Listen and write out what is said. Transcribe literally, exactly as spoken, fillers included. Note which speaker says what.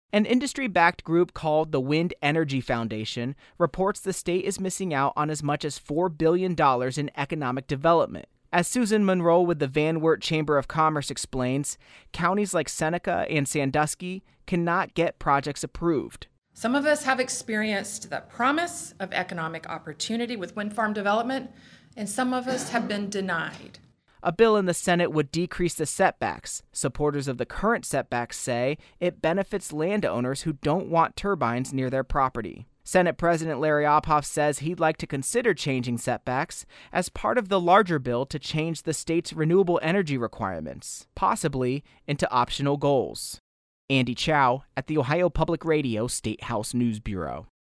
Speaker 1: An industry-backed group called the Wind Energy Foundation reports the state is missing out on as much as four billion dollars in economic development. As Susan Monroe with the Van Wert Chamber of Commerce explains, counties like Seneca and Sandusky cannot get projects approved.
Speaker 2: Some of us have experienced the promise of economic opportunity with wind farm development, and some of us have been denied.
Speaker 1: A bill in the Senate would decrease the setbacks. Supporters of the current setbacks say it benefits landowners who don't want turbines near their property. Senate President Larry Ophoff says he'd like to consider changing setbacks as part of the larger bill to change the state's renewable energy requirements, possibly into optional goals. Andy Chow at the Ohio Public Radio State House News Bureau.